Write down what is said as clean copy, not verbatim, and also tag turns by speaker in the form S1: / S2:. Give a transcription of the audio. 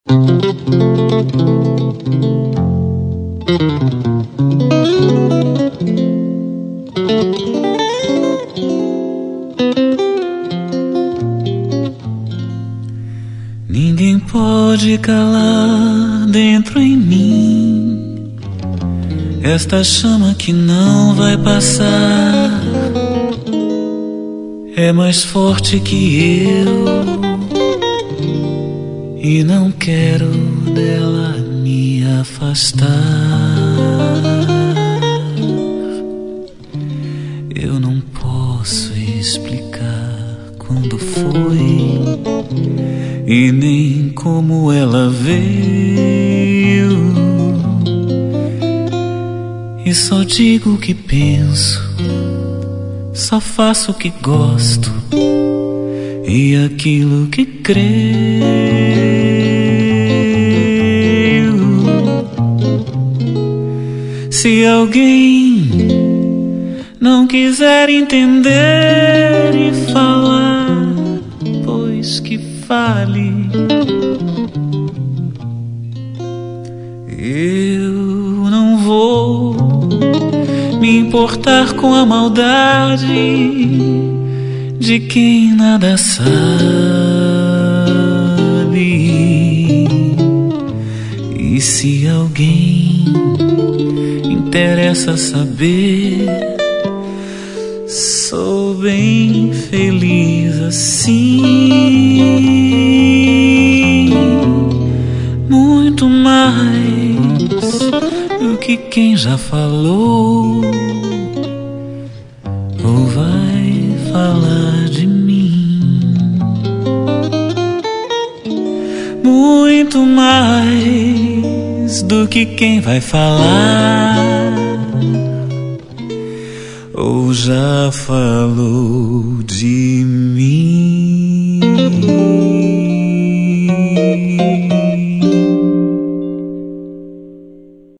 S1: Ninguém pode calar dentro em mim esta chama que não vai passar. É mais forte que eu e não quero dela me afastar. Eu não posso explicar quando foi e nem como ela veio, e só digo o que penso, só faço o que gosto e aquilo que creio. Se alguém não quiser entender e falar, pois que fale. Eu não vou me importar com a maldade de quem nada sabe. E se alguém interessa saber, sou bem feliz assim, muito mais do que quem já falou ou vai falar de mim. Muito mais do que quem vai falar ou já falou de